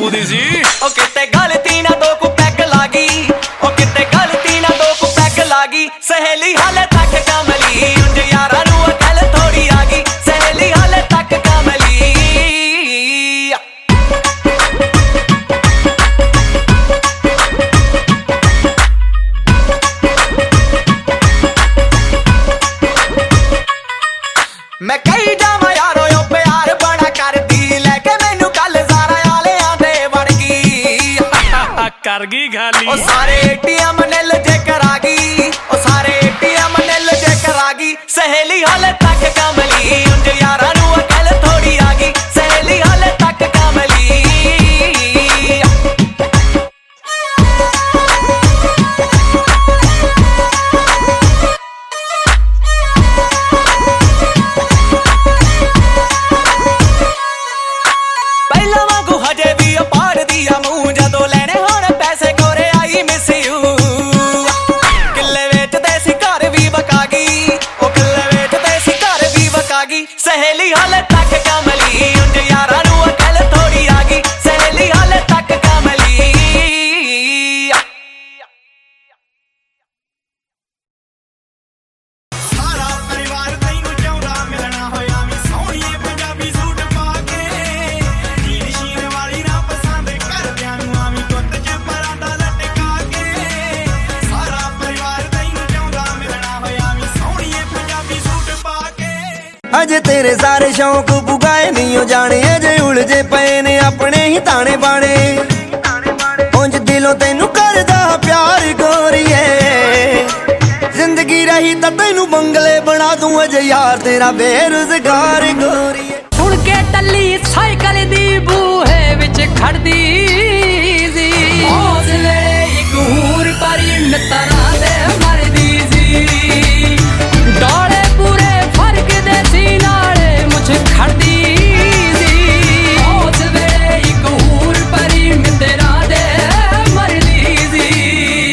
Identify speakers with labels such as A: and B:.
A: ਬਾਪੂ ਦੀ ਸੀ।
B: ਉਹ ਕਿਤੇ ਗਲਤੀ ਨਾ ਦੋ ਕੁ ਪੈਗ ਲਾਗੀ, ਉਹ ਕਿਤੇ ਗਲਤੀ ਨਾ ਦੋ ਕੁ ਪੈਗ ਲਾਗੀ। ਸਹੇਲੀ ਹਾਲੇ ਤੱਕ ਕਮਲੀ, ਉਂਝ ਯਾਰਾਂ ਨੂੰ ਅਕਲ ਥੋੜੀ ਆ ਗਈ। ਸਹੇਲੀ ਹਾਲੇ ਤੱਕ ਕਮਲੀ। ਮੈਂ ਕਹੀ ਜਾਵਾਂ ਯਾਰੋ ਉਹ ਪਿਆਰ ਬੜਾ ਕਰਦੀ, ਲੈ ਕੇ ਮੈਨੂੰ ਕੱਲ ਜ਼ਾਰਾ ਵਾਲਿਆਂ ਦੇ ਵੜ ਗਈ।
A: ਕਰ ਗਈ ਖਾਲੀ।
B: ਉਹ ਸਾਰੇ ATM ਨਿਲ ਜੇ ਕਰਾ ਗਈ, ਉਹ ਸਾਰੇ ATM ਨਿਲ ਜੇ ਕਰਾ ਗਈ। ਸਹੇਲੀ ਹਾਲੇ ਤੱਕ ਕਮਲੀ, ਉਂਝ ਯਾਰਾਂ ਨੂੰ ਅਕਲ ਥੋੜੀ ਆ ਗਈ। ਸਹੇਲੀ ਹਾਲੇ ਤੱਕ ਕਮਲੀ। ਪਹਿਲਾਂ ਵਾਂਗੂ ਹਜੇ ਵੀ ਉਹ ਪਾੜਦੀ ਆ ਮੂੰਹ, ਜਦੋਂ ਲੈਣੇ ਹੁਣ ਪੈਸੇ ਗੋਰੇ ਆਈ ਮਿਸ ਯੂ। ਕਿੱਲੇ ਵੇਚਦੇ ਸੀ ਘਰ ਵੀ ਵਕਾ ਗਈ, ਉਹ ਕਿੱਲੇ ਵੇਚਦੇ ਸੀ ਘਰ ਵੀ ਵਕਾ ਗਈ। ਸਹੇਲੀ ਹਾਲੇ ਤੱਕ ਕਮਲੀ, ਉਂਝ ਯਾਰਾਂ ਨੂੰ ਅਕਲ ਥੋੜੀ ਆ ਗਈ। ਸਹੇਲੀ ਹਾਲੇ ਤੱਕ ਕਮਲੀ।
C: ਸਾਰਾ ਪਰਿਵਾਰ ਤੈਨੂੰ ਚਾਹੁੰਦਾ ਮਿਲਣਾ ਹੋਇਆ ਵੀ ਸੋਹਣੀਏ ਪੰਜਾਬੀ ਸੂਟ ਪਾ ਕੇ। ਨੀਲ ਸ਼ੀਨ ਵਾਲੀ ਨਾ ਪਸੰਦ ਕਰਦਿਆਂ ਨੂੰ ਆਵੀਂ ਗੁੱਤ 'ਚ ਪਰਾਂਦਾ ਲਟਕਾ ਕੇ। ਸਾਰਾ ਪਰਿਵਾਰ ਤੈਨੂੰ ਚਾਹੁੰਦਾ ਮਿਲਣਾ ਹੋਇਆ ਵੀ ਸੋਹਣੀਏ ਪੰਜਾਬੀ ਸੂਟ ਪਾ ਕੇ।
D: ਅਜੇ ਤੇਰੇ ਸਾਰੇ ਸ਼ੌਂਕ ਪੁਗਾਏ ਨਹੀਂ ਉਹ ਜਾਣੇ, ਅਜੇ ਉਲਝੇ ਪਏ ਨੇ ਆਪਣੇ ਹੀ ਤਾਣੇ ਬਾਣੇ। ਉਂਝ ਦਿਲੋਂ ਤੈਨੂੰ ਕਰਦਾ ਪਿਆਰ ਗੋਰੀਏ, ਜ਼ਿੰਦਗੀ ਰਹੀ ਤਾਂ ਤੈਨੂੰ ਬੰਗਲੇ ਬਣਾ ਦੂੰ। ਅਜੇ ਯਾਰ ਤੇਰਾ ਬੇਰੁਜ਼ਗਾਰ ਗੋਰੀਏ।
E: ਸੁਣ ਕੇ ਟੱਲੀ ਸਾਈਕਲ ਦੀ ਬੂ